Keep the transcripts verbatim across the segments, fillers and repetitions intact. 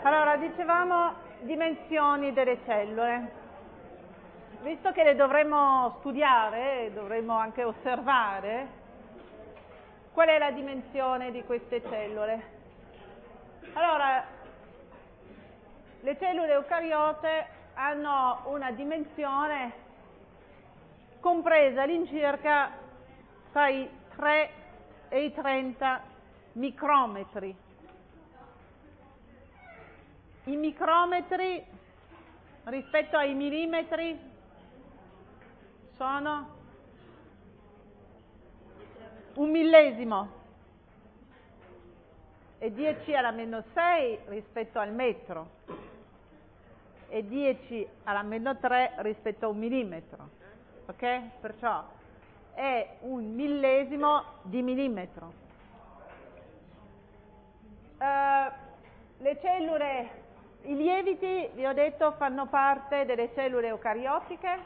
Allora, dicevamo dimensioni delle cellule. Visto che le dovremmo studiare, dovremmo anche osservare, qual è la dimensione di queste cellule? Allora, le cellule eucariote hanno una dimensione compresa all'incirca tra i tre e i trenta micrometri. I micrometri rispetto ai millimetri sono un millesimo e dieci alla meno sei rispetto al metro e dieci alla meno tre rispetto a un millimetro, ok? Perciò è un millesimo di millimetro. Uh, le cellule, i lieviti, vi ho detto, fanno parte delle cellule eucariotiche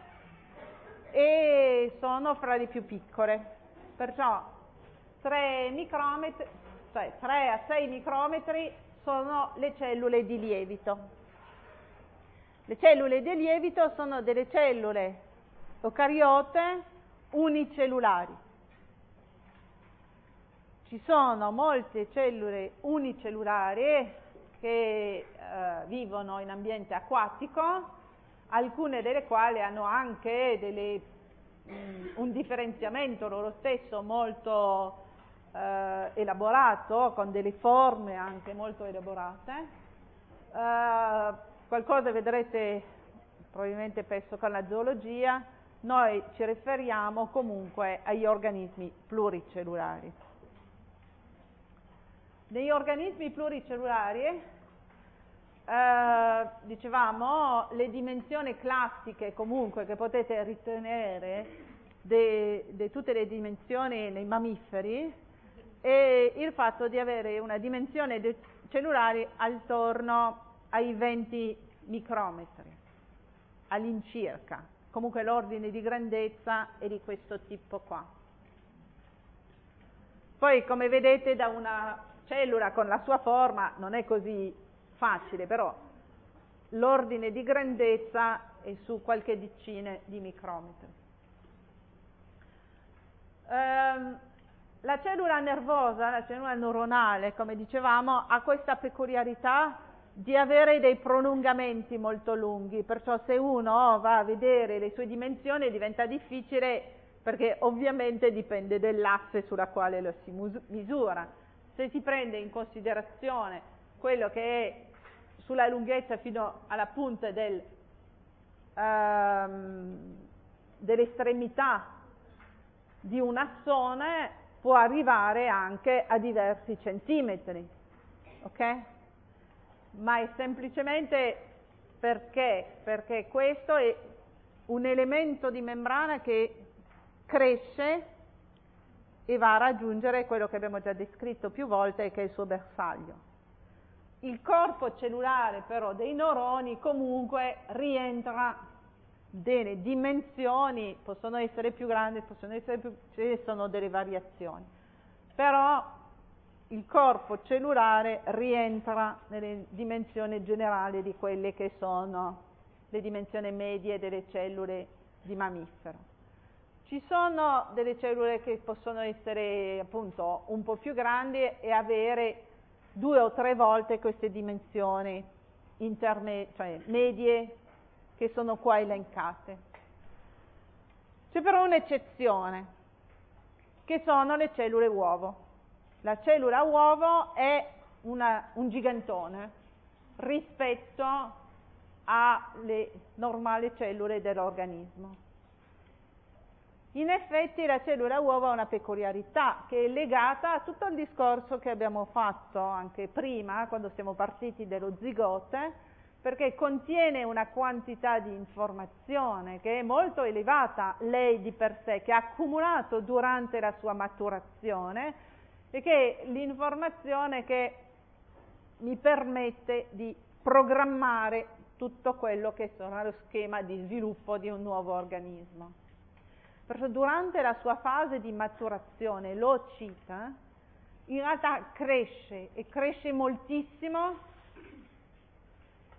e sono fra le più piccole, perciò tre micrometri, cioè tre a sei micrometri sono le cellule di lievito. Le cellule di lievito sono delle cellule eucariote unicellulari. Ci sono molte cellule unicellulari che eh, vivono in ambiente acquatico, alcune delle quali hanno anche delle, mh, un differenziamento loro stesso molto eh, elaborato, con delle forme anche molto elaborate. Eh, qualcosa vedrete probabilmente penso con la zoologia, noi ci riferiamo comunque agli organismi pluricellulari. Negli organismi pluricellulari, eh, dicevamo, le dimensioni classiche comunque che potete ritenere di tutte le dimensioni nei mammiferi è il fatto di avere una dimensione cellulare attorno ai venti micrometri, all'incirca. Comunque l'ordine di grandezza è di questo tipo qua. Poi, come vedete, da una cellula con la sua forma non è così facile, però l'ordine di grandezza è su qualche decine di micrometri. Ehm, la cellula nervosa, la cellula neuronale, come dicevamo, ha questa peculiarità di avere dei prolungamenti molto lunghi, perciò se uno va a vedere le sue dimensioni diventa difficile, perché ovviamente dipende dell'asse sulla quale lo si misura. Se si prende in considerazione quello che è sulla lunghezza fino alla punta del, um, dell'estremità di un assone, può arrivare anche a diversi centimetri, ok? Ma è semplicemente perché? Perché questo è un elemento di membrana che cresce e va a raggiungere quello che abbiamo già descritto più volte, che è il suo bersaglio. Il corpo cellulare però dei neuroni comunque rientra delle dimensioni, possono essere più grandi, possono essere più, ci sono delle variazioni, però il corpo cellulare rientra nelle dimensioni generali di quelle che sono le dimensioni medie delle cellule di mammifero. Ci sono delle cellule che possono essere appunto un po' più grandi e avere due o tre volte queste dimensioni interne, cioè medie, che sono qua elencate. C'è però un'eccezione, che sono le cellule uovo. La cellula uovo è una, un gigantone rispetto alle normali cellule dell'organismo. In effetti la cellula uovo ha una peculiarità che è legata a tutto il discorso che abbiamo fatto anche prima, quando siamo partiti dello zigote, perché contiene una quantità di informazione che è molto elevata, lei di per sé, che ha accumulato durante la sua maturazione e che è l'informazione che mi permette di programmare tutto quello che sarà lo schema di sviluppo di un nuovo organismo. Perciò durante la sua fase di maturazione, l'oocita, in realtà cresce e cresce moltissimo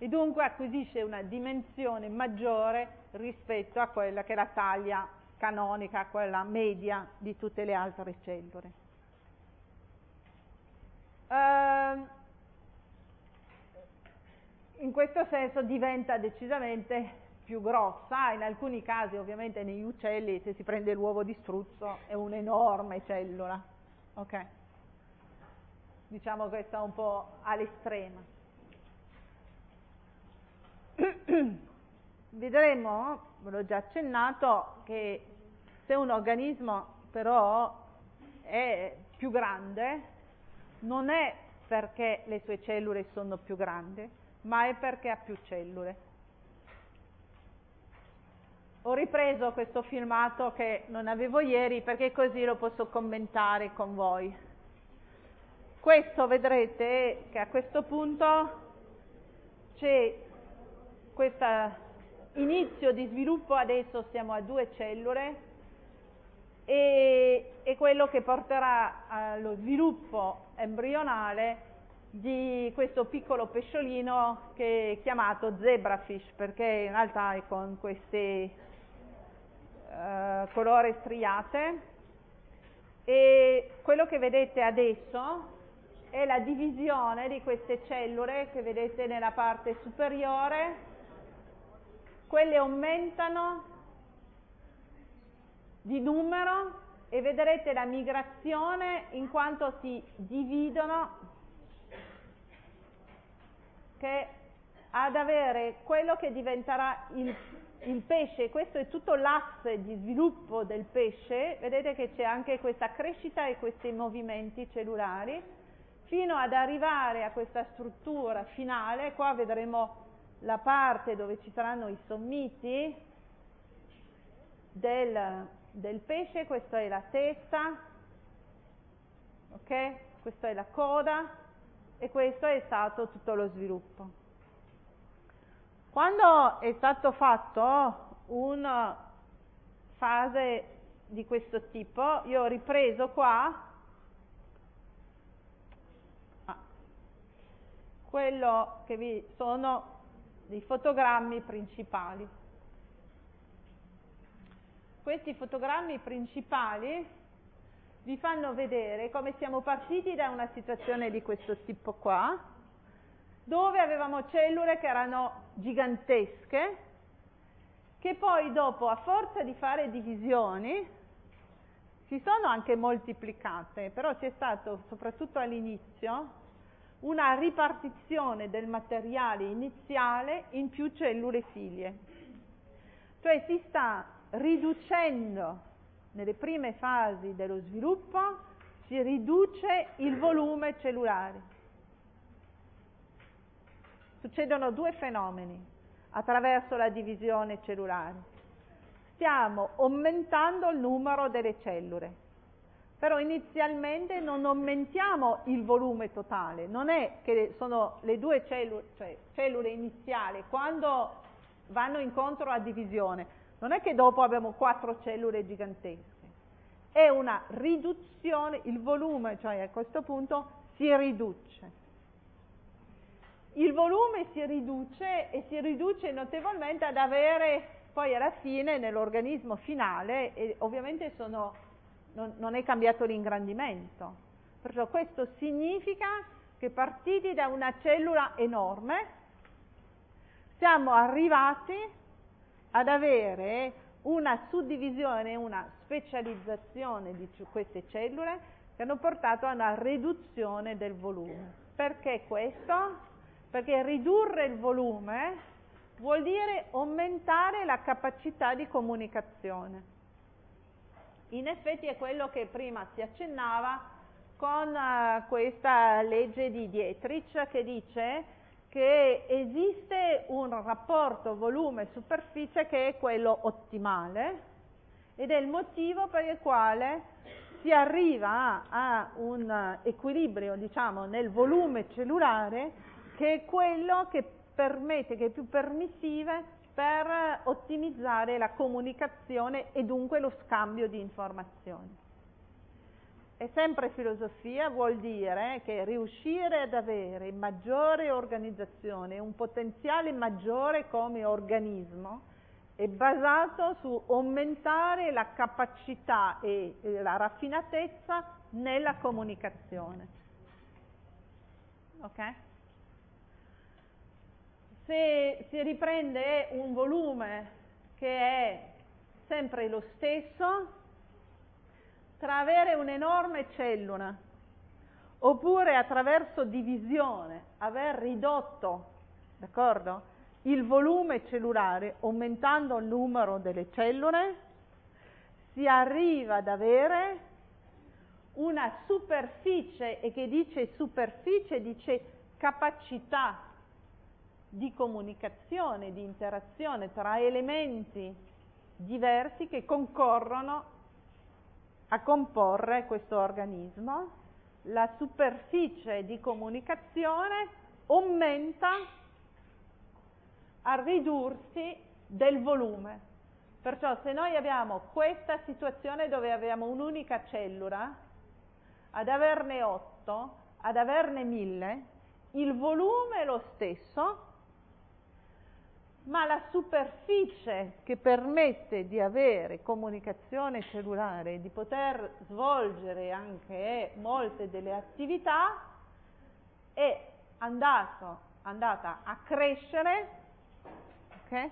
e dunque acquisisce una dimensione maggiore rispetto a quella che è la taglia canonica, quella media di tutte le altre cellule. Uh, in questo senso diventa decisamente più grossa, in alcuni casi ovviamente negli uccelli, se si prende l'uovo di struzzo, è un'enorme cellula, ok? Diciamo questa un po' all'estrema. Vedremo, ve l'ho già accennato, che se un organismo però è più grande, non è perché le sue cellule sono più grandi, ma è perché ha più cellule. Ho ripreso questo filmato che non avevo ieri perché così lo posso commentare con voi. Questo vedrete che a questo punto c'è questo inizio di sviluppo, adesso siamo a due cellule, e è quello che porterà allo sviluppo embrionale di questo piccolo pesciolino che è chiamato zebrafish, perché in realtà è con queste Uh, colore striate, e quello che vedete adesso è la divisione di queste cellule che vedete nella parte superiore. Quelle aumentano di numero e vedrete la migrazione in quanto si dividono, che ad avere quello che diventerà il il pesce. Questo è tutto l'asse di sviluppo del pesce. Vedete che c'è anche questa crescita e questi movimenti cellulari fino ad arrivare a questa struttura finale. Qua vedremo la parte dove ci saranno i sommiti del, del pesce. Questa è la testa, ok? Questa è la coda e questo è stato tutto lo sviluppo. Quando è stato fatto una fase di questo tipo, io ho ripreso qua ah, quello che vi sono dei fotogrammi principali. Questi fotogrammi principali vi fanno vedere come siamo partiti da una situazione di questo tipo qua, dove avevamo cellule che erano gigantesche, che poi dopo, a forza di fare divisioni, si sono anche moltiplicate, però c'è stato, soprattutto all'inizio, una ripartizione del materiale iniziale in più cellule figlie. Cioè si sta riducendo, nelle prime fasi dello sviluppo, si riduce il volume cellulare. Succedono due fenomeni attraverso la divisione cellulare. Stiamo aumentando il numero delle cellule, però inizialmente non aumentiamo il volume totale, non è che sono le due cellule, cioè cellule iniziali, quando vanno incontro a divisione, non è che dopo abbiamo quattro cellule gigantesche, è una riduzione, il volume, cioè a questo punto si riduce. Il volume si riduce e si riduce notevolmente ad avere poi alla fine nell'organismo finale, e ovviamente sono, non, non è cambiato l'ingrandimento. Perciò questo significa che partiti da una cellula enorme siamo arrivati ad avere una suddivisione, una specializzazione di queste cellule che hanno portato a una riduzione del volume. Perché questo? Perché ridurre il volume vuol dire aumentare la capacità di comunicazione. In effetti è quello che prima si accennava con uh, questa legge di Dietrich, che dice che esiste un rapporto volume-superficie che è quello ottimale, ed è il motivo per il quale si arriva a un equilibrio, diciamo, nel volume cellulare, che è quello che permette, che è più permissive per ottimizzare la comunicazione e dunque lo scambio di informazioni. è sempre filosofia, vuol dire che riuscire ad avere maggiore organizzazione, un potenziale maggiore come organismo, è basato su aumentare la capacità e la raffinatezza nella comunicazione. Ok? Se si riprende un volume che è sempre lo stesso, tra avere un'enorme cellula oppure attraverso divisione aver ridotto, d'accordo, il volume cellulare aumentando il numero delle cellule, si arriva ad avere una superficie, e che dice superficie dice capacità di comunicazione, di interazione tra elementi diversi che concorrono a comporre questo organismo. La superficie di comunicazione aumenta a ridursi del volume. Perciò se noi abbiamo questa situazione dove abbiamo un'unica cellula, ad averne otto, ad averne mille, il volume è lo stesso, ma la superficie che permette di avere comunicazione cellulare, di poter svolgere anche molte delle attività, è andato, andata a crescere, okay,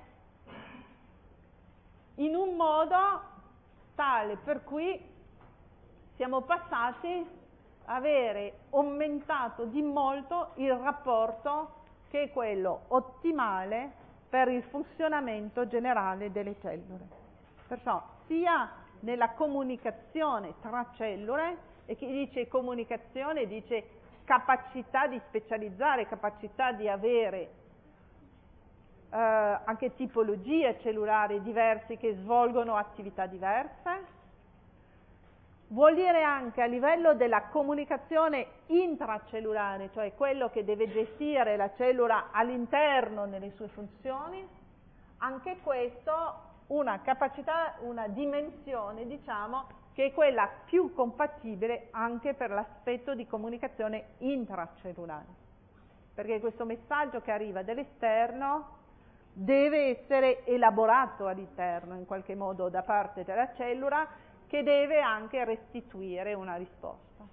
in un modo tale per cui siamo passati a avere aumentato di molto il rapporto che è quello ottimale per il funzionamento generale delle cellule. Perciò sia nella comunicazione tra cellule, e chi dice comunicazione dice capacità di specializzare, capacità di avere eh, anche tipologie cellulari diverse che svolgono attività diverse. Vuol dire anche a livello della comunicazione intracellulare, cioè quello che deve gestire la cellula all'interno nelle sue funzioni, anche questo una capacità, una dimensione, diciamo, che è quella più compatibile anche per l'aspetto di comunicazione intracellulare. Perché questo messaggio che arriva dall'esterno deve essere elaborato all'interno, in qualche modo, da parte della cellula, che deve anche restituire una risposta.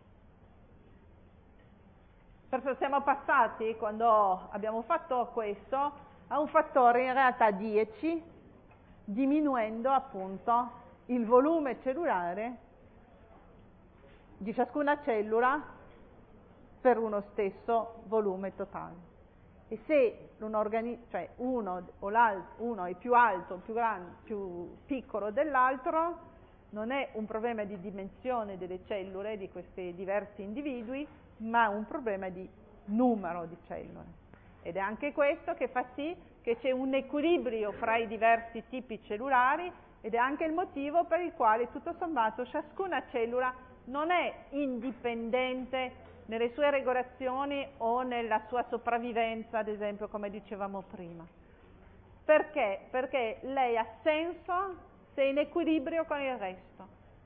Perciò siamo passati, quando abbiamo fatto questo, a un fattore in realtà dieci, diminuendo appunto il volume cellulare di ciascuna cellula per uno stesso volume totale. E se un organismo, cioè uno o l'altro, uno è più alto, più grande, più piccolo dell'altro, non è un problema di dimensione delle cellule di questi diversi individui, ma un problema di numero di cellule. Ed è anche questo che fa sì che c'è un equilibrio fra i diversi tipi cellulari, ed è anche il motivo per il quale tutto sommato ciascuna cellula non è indipendente nelle sue regolazioni o nella sua sopravvivenza, ad esempio, come dicevamo prima. Perché? Perché lei ha senso se in equilibrio con il resto.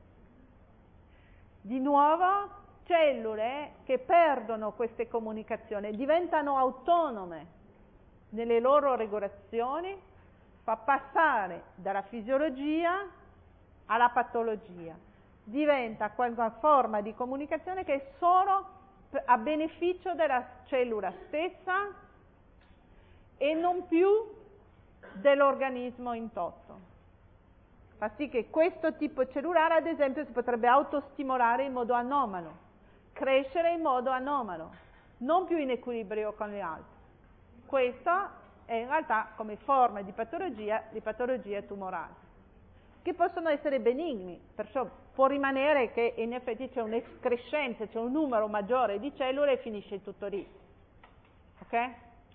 Di nuovo, cellule che perdono queste comunicazioni, diventano autonome nelle loro regolazioni, fa passare dalla fisiologia alla patologia. Diventa qualche forma di comunicazione che è solo a beneficio della cellula stessa e non più dell'organismo in toto. Fa sì che questo tipo cellulare, ad esempio, si potrebbe autostimolare in modo anomalo, crescere in modo anomalo, non più in equilibrio con le altre. Questo è in realtà come forma di patologia, di patologie tumorali, che possono essere benigni, perciò può rimanere che in effetti c'è un'escrescenza, c'è un numero maggiore di cellule e finisce tutto lì. Ok?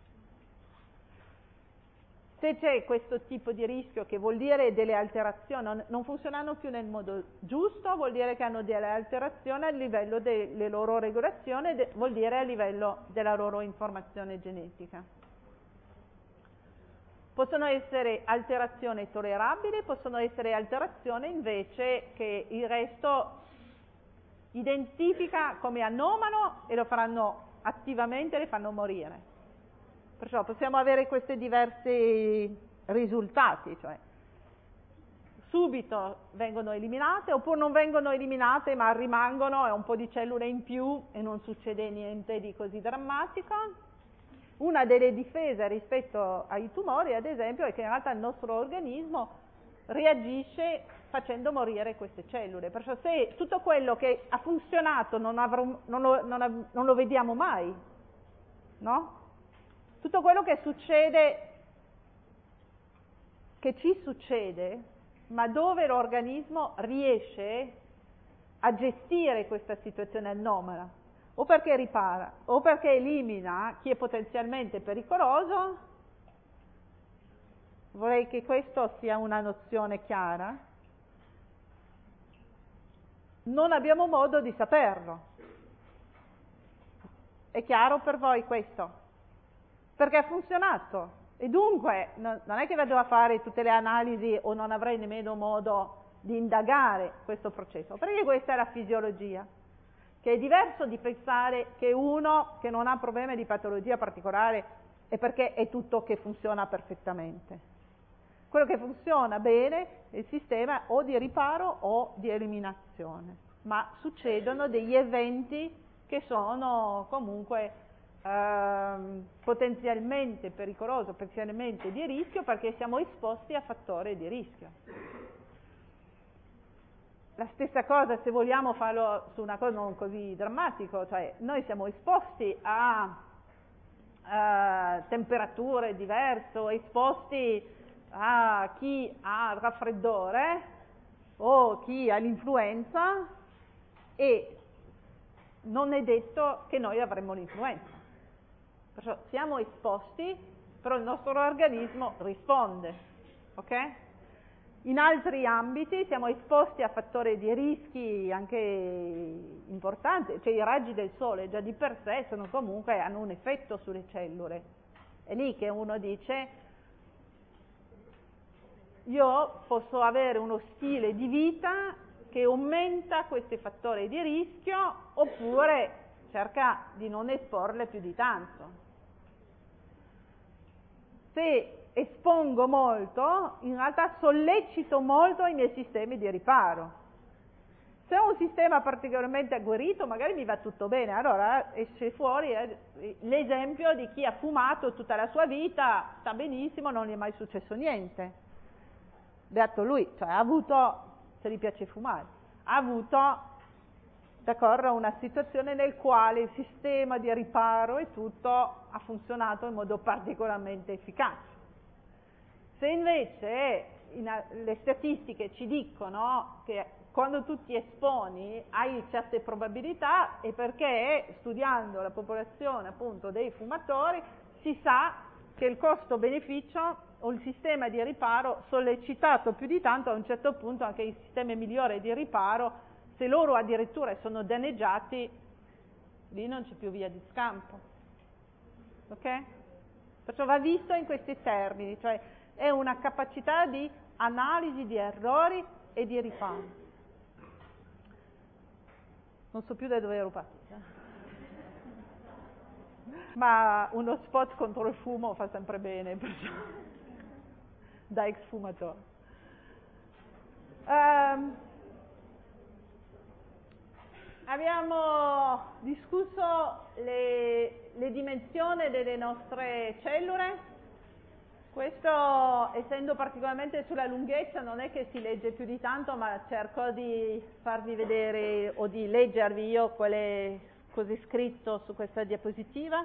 Se c'è questo tipo di rischio, che vuol dire delle alterazioni, non, non funzionano più nel modo giusto, vuol dire che hanno delle alterazioni a livello delle loro regolazioni, de, vuol dire a livello della loro informazione genetica. Possono essere alterazioni tollerabili, possono essere alterazioni invece che il resto identifica come anomalo e lo faranno attivamente, le fanno morire. Perciò possiamo avere questi diversi risultati, cioè subito vengono eliminate oppure non vengono eliminate ma rimangono, è un po' di cellule in più e non succede niente di così drammatico. Una delle difese rispetto ai tumori, ad esempio, è che in realtà il nostro organismo reagisce facendo morire queste cellule. Perciò se tutto quello che ha funzionato non, avrò, non, lo, non, av- non lo vediamo mai, no? Tutto quello che succede, che ci succede, ma dove l'organismo riesce a gestire questa situazione anomala, o perché ripara, o perché elimina chi è potenzialmente pericoloso. Vorrei che questo sia una nozione chiara. Non abbiamo modo di saperlo. È chiaro per voi questo? Perché ha funzionato. E dunque non è che vado a fare tutte le analisi o non avrei nemmeno modo di indagare questo processo, perché questa è la fisiologia, che è diverso di pensare che uno che non ha problemi di patologia particolare è perché è tutto che funziona perfettamente. Quello che funziona bene è il sistema o di riparo o di eliminazione, ma succedono degli eventi che sono comunque Ehm, potenzialmente pericoloso, potenzialmente di rischio, perché siamo esposti a fattori di rischio. La stessa cosa, se vogliamo farlo su una cosa non così drammatico, cioè noi siamo esposti a, a temperature diverse, esposti a chi ha il raffreddore o chi ha l'influenza, e non è detto che noi avremo l'influenza. Perciò siamo esposti, però il nostro organismo risponde, ok? In altri ambiti siamo esposti a fattori di rischi anche importanti, cioè i raggi del sole già di per sé sono comunque, hanno un effetto sulle cellule. È lì che uno dice, io posso avere uno stile di vita che aumenta questi fattori di rischio, oppure cerca di non esporle più di tanto. Se espongo molto, in realtà sollecito molto i miei sistemi di riparo. Se ho un sistema particolarmente agguerrito, magari mi va tutto bene, allora esce fuori eh, l'esempio di chi ha fumato tutta la sua vita, sta benissimo, non gli è mai successo niente. Beato lui, cioè ha avuto, se gli piace fumare, ha avuto, d'accordo, una situazione nel quale il sistema di riparo e tutto ha funzionato in modo particolarmente efficace. Se invece in, le statistiche ci dicono che quando tu ti esponi hai certe probabilità, è perché studiando la popolazione appunto dei fumatori si sa che il costo-beneficio o il sistema di riparo sollecitato più di tanto, a un certo punto anche il sistema migliore di riparo, se loro addirittura sono danneggiati, lì non c'è più via di scampo. Ok? Perciò va visto in questi termini, cioè è una capacità di analisi di errori e di riparo. Non so più da dove ero partita. Ma uno spot contro il fumo fa sempre bene, perciò, da ex fumatore. Um, abbiamo discusso le, le dimensioni delle nostre cellule. Questo, essendo particolarmente sulla lunghezza, non è che si legge più di tanto, ma cerco di farvi vedere o di leggervi io quelle così scritto su questa diapositiva.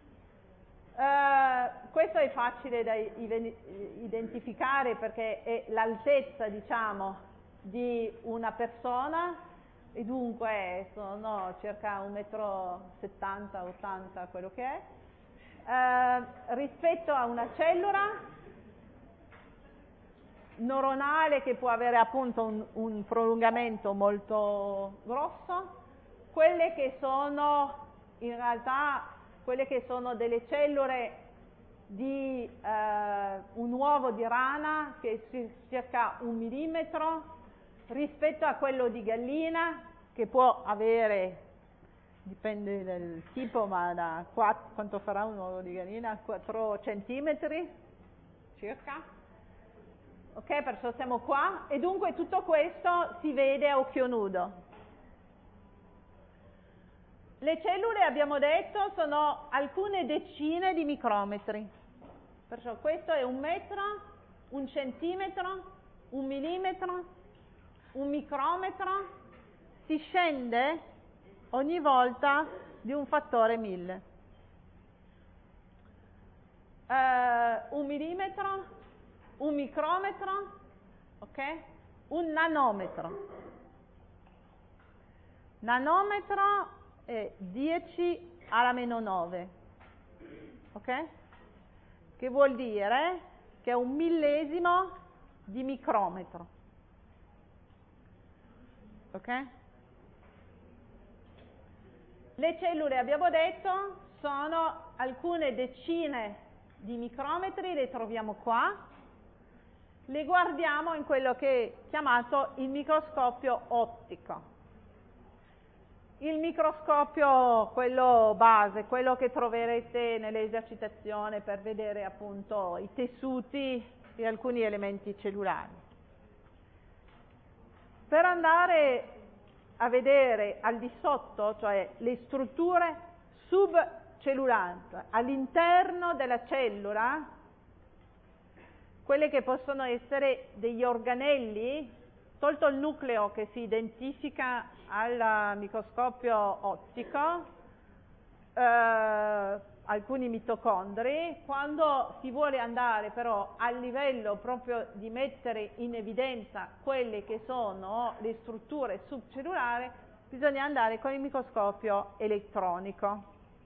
Uh, questo è facile da identificare perché è l'altezza, diciamo, di una persona, e dunque sono circa un metro settanta ottanta quello che è. Uh, rispetto a una cellula neuronale che può avere appunto un, un prolungamento molto grosso, quelle che sono in realtà quelle che sono delle cellule di uh, un uovo di rana che è circa un millimetro rispetto a quello di gallina che può avere, dipende dal tipo, ma da quattro, quanto farà un uovo di gallina? quattro centimetri circa. Ok, perciò siamo qua e dunque tutto questo si vede a occhio nudo. Le cellule, abbiamo detto, sono alcune decine di micrometri. Perciò questo è un metro, un centimetro, un millimetro, un micrometro. Si scende ogni volta di un fattore mille. Uh, un millimetro, un micrometro, ok? Un nanometro. Nanometro è dieci alla meno nove, ok? Che vuol dire che è un millesimo di micrometro, ok? Le cellule, abbiamo detto, sono alcune decine di micrometri, le troviamo qua, le guardiamo in quello che è chiamato il microscopio ottico. Il microscopio, quello base, quello che troverete nelle esercitazioni per vedere appunto i tessuti e alcuni elementi cellulari. Per andare a vedere al di sotto, cioè le strutture subcellulari, all'interno della cellula, quelle che possono essere degli organelli, tolto il nucleo che si identifica al microscopio ottico, eh, alcuni mitocondri, quando si vuole andare però al livello proprio di mettere in evidenza quelle che sono le strutture subcellulari, bisogna andare con il microscopio elettronico.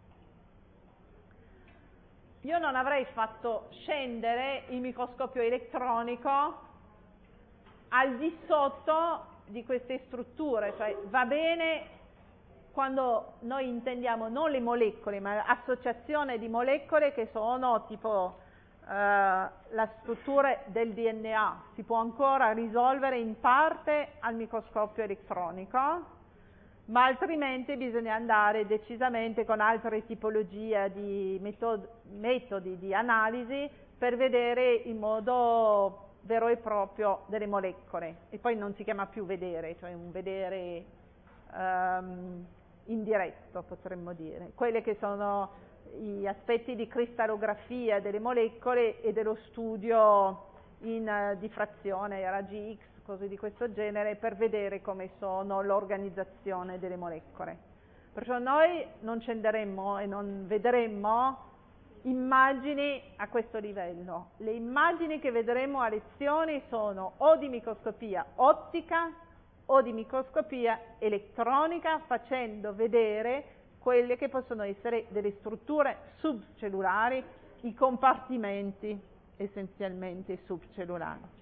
Io non avrei fatto scendere il microscopio elettronico al di sotto di queste strutture, cioè va bene quando noi intendiamo non le molecole, ma l'associazione di molecole che sono tipo eh, la struttura del D N A, si può ancora risolvere in parte al microscopio elettronico, ma altrimenti bisogna andare decisamente con altre tipologie di metodi, metodi di analisi per vedere in modo vero e proprio delle molecole, e poi non si chiama più vedere, cioè un vedere um, indiretto, potremmo dire, quelli che sono gli aspetti di cristallografia delle molecole e dello studio in uh, diffrazione, raggi X, cose di questo genere, per vedere come sono l'organizzazione delle molecole. Perciò noi non scenderemmo e non vedremmo immagini a questo livello. Le immagini che vedremo a lezione sono o di microscopia ottica o di microscopia elettronica, facendo vedere quelle che possono essere delle strutture subcellulari, i compartimenti essenzialmente subcellulari.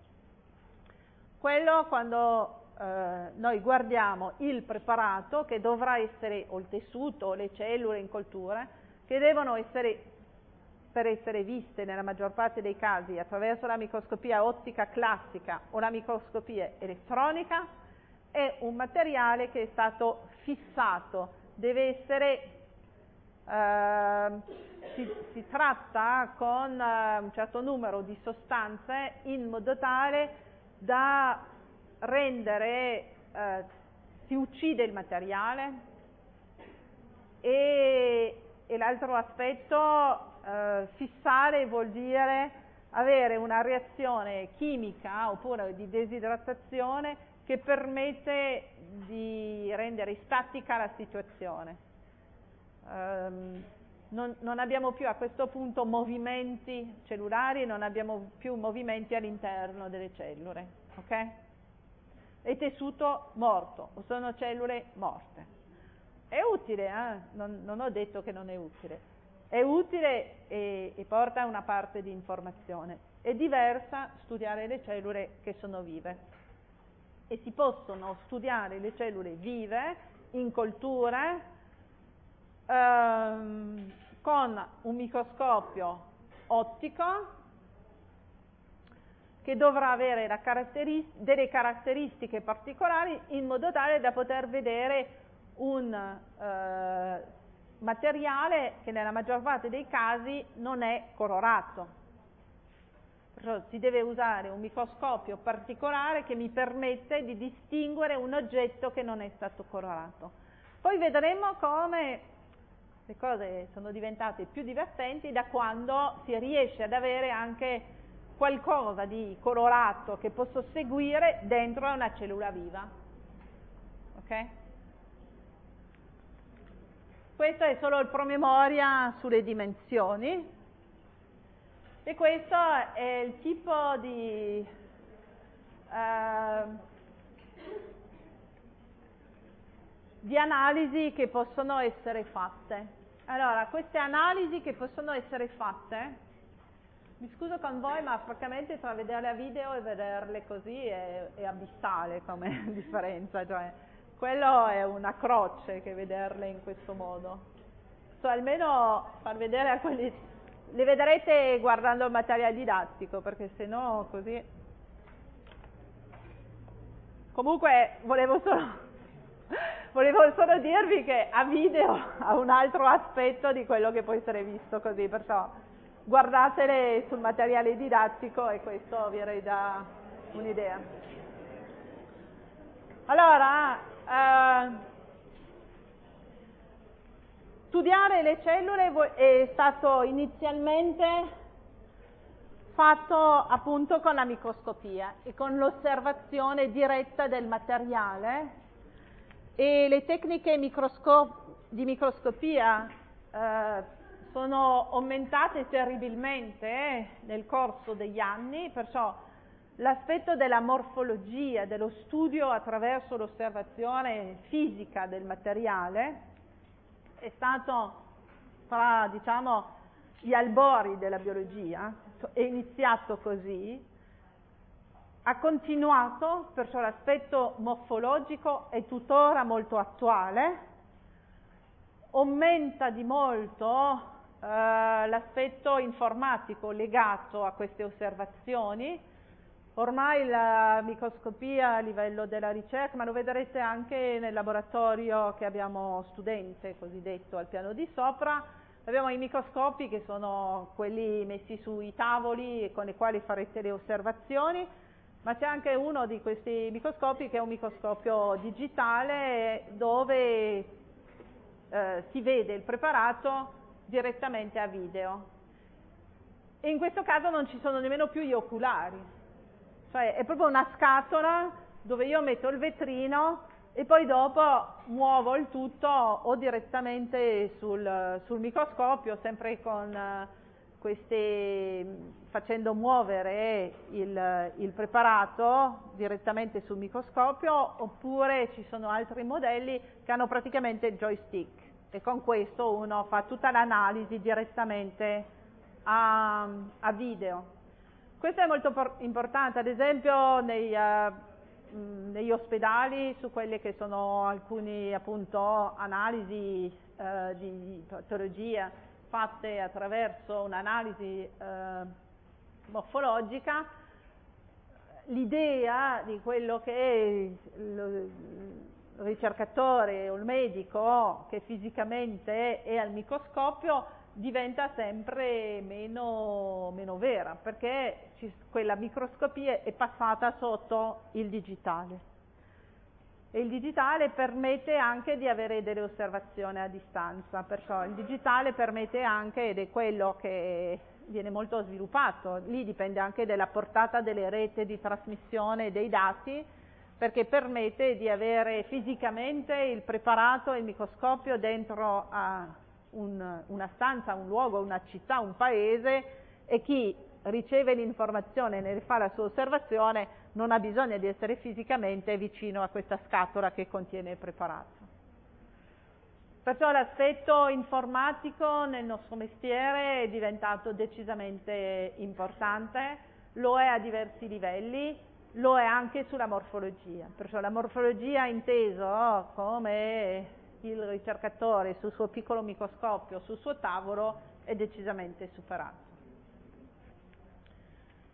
Quello quando eh, noi guardiamo il preparato che dovrà essere, o il tessuto o le cellule in coltura, che devono essere, per essere viste nella maggior parte dei casi attraverso la microscopia ottica classica o la microscopia elettronica, è un materiale che è stato fissato, deve essere, eh, si, si tratta con eh, un certo numero di sostanze in modo tale da rendere, eh, si uccide il materiale e, e l'altro aspetto, eh, fissare vuol dire avere una reazione chimica oppure di desidratazione che permette di rendere statica la situazione. Um, non, non abbiamo più a questo punto movimenti cellulari, non abbiamo più movimenti all'interno delle cellule, ok? È tessuto morto, o sono cellule morte. È utile, eh? non, non ho detto che non è utile. È utile e, e porta una parte di informazione. È diversa studiare le cellule che sono vive. E si possono studiare le cellule vive in colture ehm, con un microscopio ottico che dovrà avere la caratteris- delle caratteristiche particolari in modo tale da poter vedere un eh, materiale che nella maggior parte dei casi non è colorato. Perciò si deve usare un microscopio particolare che mi permette di distinguere un oggetto che non è stato colorato. Poi vedremo come le cose sono diventate più divertenti da quando si riesce ad avere anche qualcosa di colorato che posso seguire dentro a una cellula viva. Ok? Questo è solo il promemoria sulle dimensioni e questo è il tipo di eh, di analisi che possono essere fatte. Allora, queste analisi che possono essere fatte, mi scuso con voi, ma francamente tra vederle a video e vederle così è, è abissale come differenza, cioè quello è una croce che vederle in questo modo. So, almeno far vedere a quelli, le vedrete guardando il materiale didattico, perché se no così. Comunque volevo solo volevo solo dirvi che a video ha un altro aspetto di quello che può essere visto così, perciò guardatele sul materiale didattico e questo vi renda un'idea. Allora, eh, studiare le cellule è stato inizialmente fatto appunto con la microscopia e con l'osservazione diretta del materiale, e le tecniche microscop- di microscopia eh, sono aumentate terribilmente eh, nel corso degli anni, perciò l'aspetto della morfologia, dello studio attraverso l'osservazione fisica del materiale è stato tra, diciamo, gli albori della biologia, è iniziato così, ha continuato, perciò l'aspetto morfologico è tuttora molto attuale, aumenta di molto eh, l'aspetto informatico legato a queste osservazioni. Ormai la microscopia a livello della ricerca, ma lo vedrete anche nel laboratorio che abbiamo studente cosiddetto al piano di sopra, abbiamo i microscopi che sono quelli messi sui tavoli con i quali farete le osservazioni, ma c'è anche uno di questi microscopi che è un microscopio digitale dove eh, si vede il preparato direttamente a video. E in questo caso non ci sono nemmeno più gli oculari, cioè è proprio una scatola dove io metto il vetrino e poi dopo muovo il tutto o direttamente sul, sul microscopio, sempre con queste, facendo muovere il, il preparato direttamente sul microscopio, oppure ci sono altri modelli che hanno praticamente il joystick e con questo uno fa tutta l'analisi direttamente a, a video. Questo è molto importante, ad esempio nei, uh, negli ospedali, su quelle che sono alcune appunto analisi uh, di patologia fatte attraverso un'analisi uh, morfologica. L'idea di quello che è il ricercatore o il medico che fisicamente è al microscopio diventa sempre meno, meno vera, perché ci, quella microscopia è passata sotto il digitale e il digitale permette anche di avere delle osservazioni a distanza, perciò il digitale permette anche, ed è quello che viene molto sviluppato, lì dipende anche dalla portata delle reti di trasmissione dei dati, perché permette di avere fisicamente il preparato e il microscopio dentro a Un, una stanza, un luogo, una città, un paese, e chi riceve l'informazione e ne fa la sua osservazione non ha bisogno di essere fisicamente vicino a questa scatola che contiene il preparato. Perciò l'aspetto informatico nel nostro mestiere è diventato decisamente importante, lo è a diversi livelli, lo è anche sulla morfologia, perciò la morfologia inteso come il ricercatore sul suo piccolo microscopio, sul suo tavolo, è decisamente superato.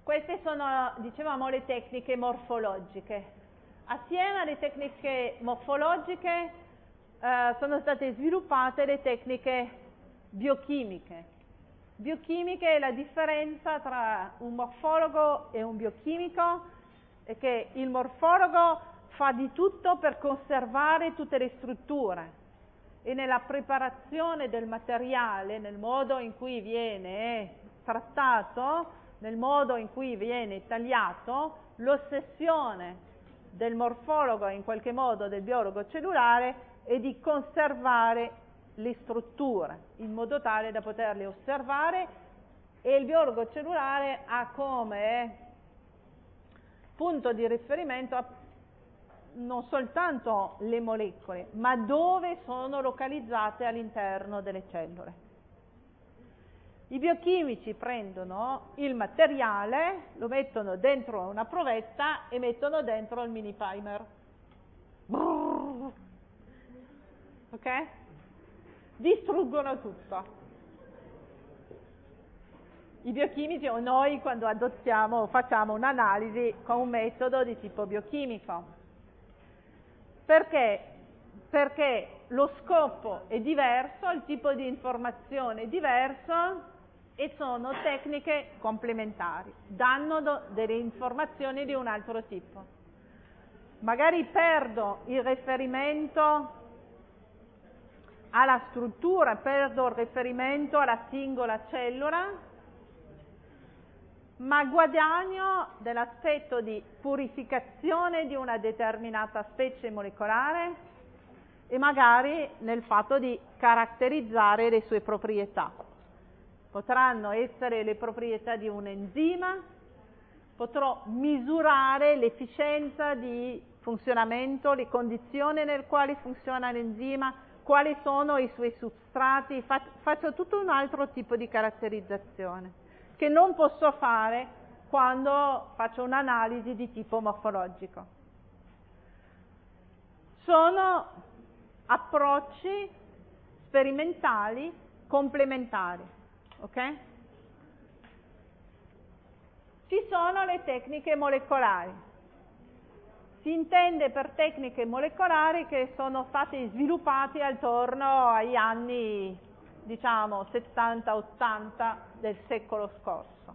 Queste sono, dicevamo, le tecniche morfologiche. Assieme alle tecniche morfologiche eh, sono state sviluppate le tecniche biochimiche. Biochimiche è la differenza tra un morfologo e un biochimico, è che il morfologo fa di tutto per conservare tutte le strutture e nella preparazione del materiale, nel modo in cui viene trattato, nel modo in cui viene tagliato, l'ossessione del morfologo, in qualche modo del biologo cellulare, è di conservare le strutture in modo tale da poterle osservare, e il biologo cellulare ha come punto di riferimento non soltanto le molecole, ma dove sono localizzate all'interno delle cellule. I biochimici prendono il materiale, lo mettono dentro una provetta e mettono dentro il mini primer. Brrr. Ok? Distruggono tutto. I biochimici o noi quando adottiamo o facciamo un'analisi con un metodo di tipo biochimico. Perché? Perché lo scopo è diverso, il tipo di informazione è diverso e sono tecniche complementari, danno do, delle informazioni di un altro tipo. Magari perdo il riferimento alla struttura, perdo il riferimento alla singola cellula, ma guadagno dell'aspetto di purificazione di una determinata specie molecolare e magari nel fatto di caratterizzare le sue proprietà. Potranno essere le proprietà di un enzima, potrò misurare l'efficienza di funzionamento, le condizioni nelle quali funziona l'enzima, quali sono i suoi substrati, faccio tutto un altro tipo di caratterizzazione che non posso fare quando faccio un'analisi di tipo morfologico. Sono approcci sperimentali complementari, ok? Ci sono le tecniche molecolari. Si intende per tecniche molecolari che sono state sviluppate attorno agli anni, diciamo, settanta ottanta del secolo scorso.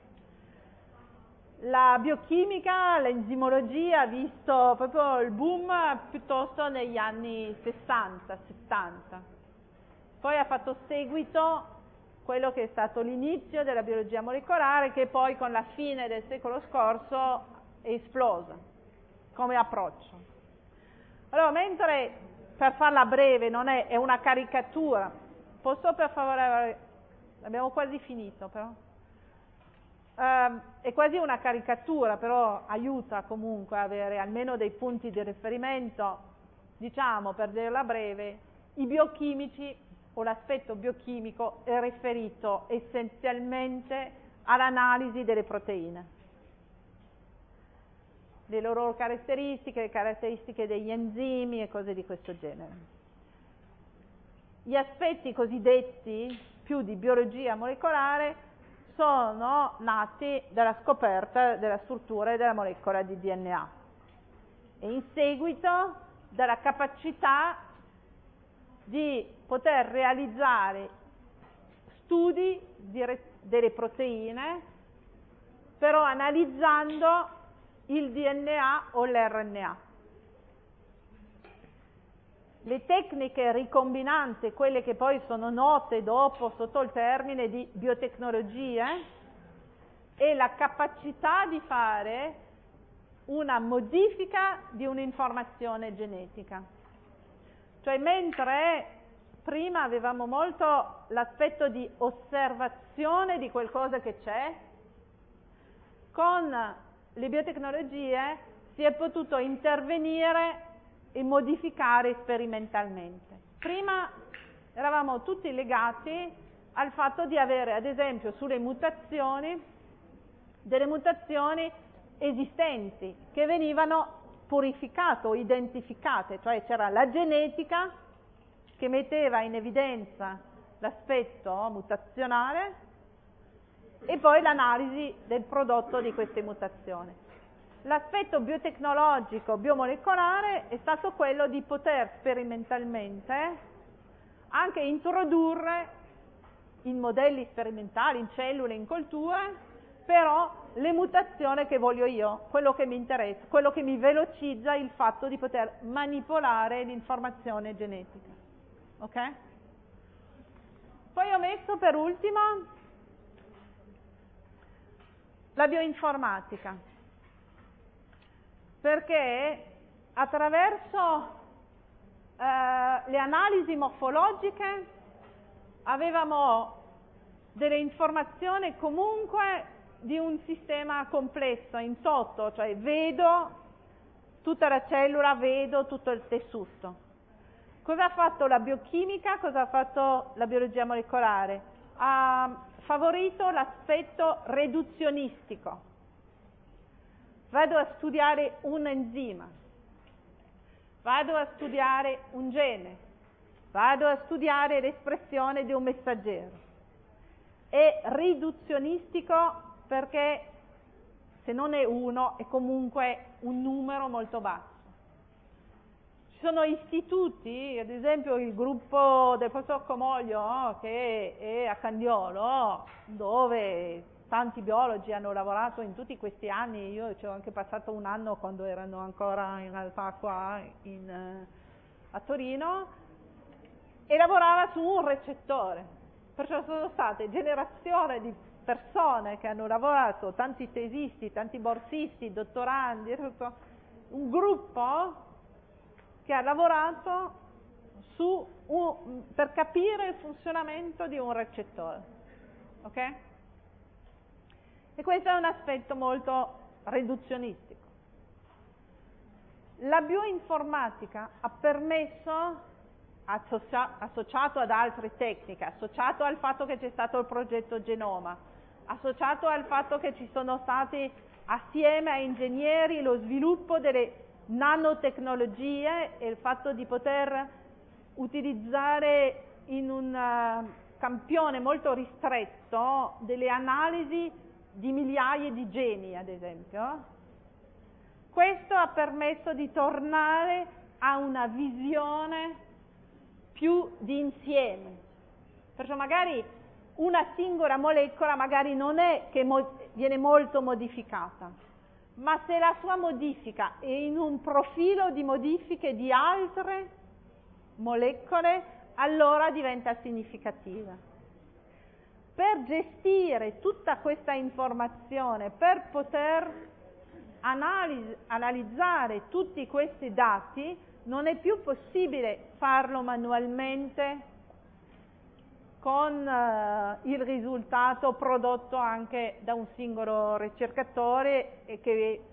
La biochimica, l'enzimologia ha visto proprio il boom piuttosto negli anni sessanta settanta. Poi ha fatto seguito quello che è stato l'inizio della biologia molecolare, che poi con la fine del secolo scorso è esplosa come approccio. Allora, mentre, per farla breve, non è, è una caricatura, posso per favore, abbiamo quasi finito però, uh, è quasi una caricatura, però aiuta comunque a avere almeno dei punti di riferimento. Diciamo, per dirla breve, i biochimici o l'aspetto biochimico è riferito essenzialmente all'analisi delle proteine, le loro caratteristiche, le caratteristiche degli enzimi e cose di questo genere. Gli aspetti cosiddetti più di biologia molecolare sono nati dalla scoperta della struttura e della molecola di D N A e in seguito dalla capacità di poter realizzare studi di delle proteine, però analizzando il D N A o l'R N A. Le tecniche ricombinanti, quelle che poi sono note dopo sotto il termine di biotecnologie, è la capacità di fare una modifica di un'informazione genetica. Cioè, mentre prima avevamo molto l'aspetto di osservazione di qualcosa che c'è, con le biotecnologie si è potuto intervenire e modificare sperimentalmente. Prima eravamo tutti legati al fatto di avere, ad esempio, sulle mutazioni, delle mutazioni esistenti che venivano purificate o identificate, cioè c'era la genetica che metteva in evidenza l'aspetto mutazionale e poi l'analisi del prodotto di queste mutazioni. L'aspetto biotecnologico, biomolecolare è stato quello di poter sperimentalmente anche introdurre in modelli sperimentali, in cellule, in colture, però le mutazioni che voglio io, quello che mi interessa, quello che mi velocizza il fatto di poter manipolare l'informazione genetica. Ok? Poi ho messo per ultimo la bioinformatica, perché attraverso eh, le analisi morfologiche avevamo delle informazioni comunque di un sistema complesso, in toto, cioè vedo tutta la cellula, vedo tutto il tessuto. Cosa ha fatto la biochimica? Cosa ha fatto la biologia molecolare? Ha favorito l'aspetto riduzionistico. Vado a studiare un enzima, vado a studiare un gene, vado a studiare l'espressione di un messaggero. È riduzionistico perché se non è uno è comunque un numero molto basso. Ci sono istituti, ad esempio il gruppo del professor Comoglio che è a Candiolo, dove tanti biologi hanno lavorato in tutti questi anni, io ci ho anche passato un anno quando erano ancora in realtà qua in, a Torino, e lavorava su un recettore, perciò sono state generazioni di persone che hanno lavorato, tanti tesisti, tanti borsisti, dottorandi, un gruppo che ha lavorato su un, per capire il funzionamento di un recettore. Ok? E questo è un aspetto molto riduzionistico. La bioinformatica ha permesso, associa, associato ad altre tecniche, associato al fatto che c'è stato il progetto Genoma, associato al fatto che ci sono stati assieme a ingegneri lo sviluppo delle nanotecnologie e il fatto di poter utilizzare in un uh, campione molto ristretto delle analisi di migliaia di geni, ad esempio. Questo ha permesso di tornare a una visione più di insieme. Perciò magari una singola molecola magari non è che mo- viene molto modificata, ma se la sua modifica è in un profilo di modifiche di altre molecole, allora diventa significativa. Per gestire tutta questa informazione, per poter analisi, analizzare tutti questi dati, non è più possibile farlo manualmente con eh, il risultato prodotto anche da un singolo ricercatore e che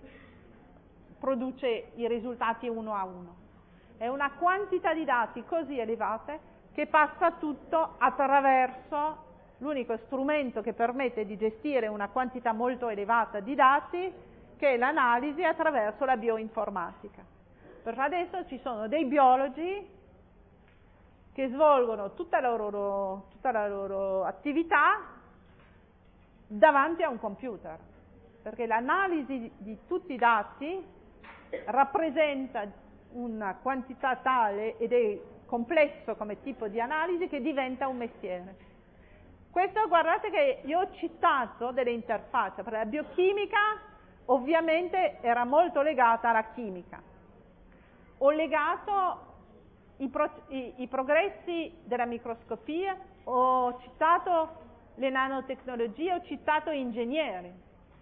produce i risultati uno a uno. È una quantità di dati così elevata che passa tutto attraverso l'unico strumento che permette di gestire una quantità molto elevata di dati, che è l'analisi attraverso la bioinformatica. Perciò adesso ci sono dei biologi che svolgono tutta la loro, tutta la loro attività davanti a un computer, perché l'analisi di tutti i dati rappresenta una quantità tale ed è complesso come tipo di analisi che diventa un mestiere. Questo, guardate che io ho citato delle interfacce, perché la biochimica ovviamente era molto legata alla chimica. Ho legato i, pro, i, i progressi della microscopia, ho citato le nanotecnologie, ho citato ingegneri.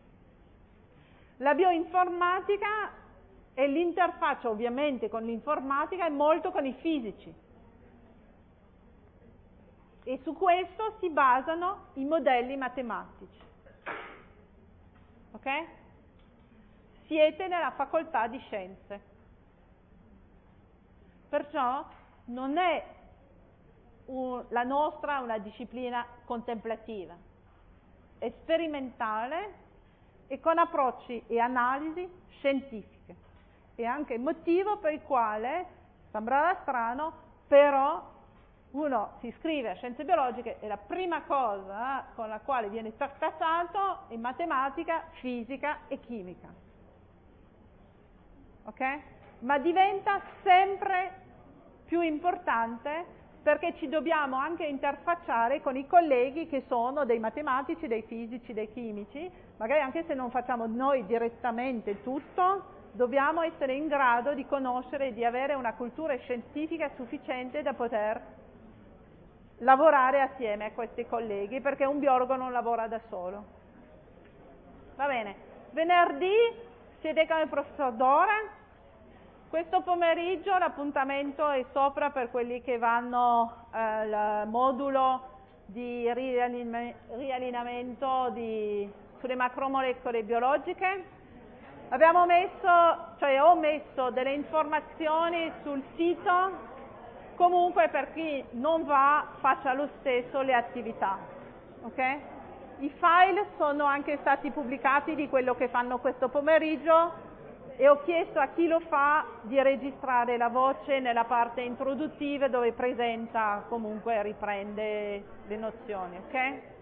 La bioinformatica e l'interfaccia ovviamente con l'informatica è molto con i fisici. E su questo si basano i modelli matematici. Ok? Siete nella facoltà di scienze. Perciò non è un, la nostra una disciplina contemplativa, è sperimentale e con approcci e analisi scientifiche. È anche il motivo per il quale, sembrerà strano, però Uno si iscrive a scienze biologiche e la prima cosa con la quale viene tartassato è matematica, fisica e chimica. Ok? Ma diventa sempre più importante perché ci dobbiamo anche interfacciare con i colleghi che sono dei matematici, dei fisici, dei chimici, magari anche se non facciamo noi direttamente tutto, dobbiamo essere in grado di conoscere e di avere una cultura scientifica sufficiente da poter lavorare assieme a questi colleghi, perché un biologo non lavora da solo. Va bene, venerdì siete con il professor Dora. Questo pomeriggio l'appuntamento è sopra per quelli che vanno al modulo di riallineamento di, sulle macromolecole biologiche. Abbiamo messo, cioè ho messo delle informazioni sul sito, comunque per chi non va faccia lo stesso le attività. Ok? I file sono anche stati pubblicati di quello che fanno questo pomeriggio, e ho chiesto a chi lo fa di registrare la voce nella parte introduttiva dove presenta, comunque riprende le nozioni, ok?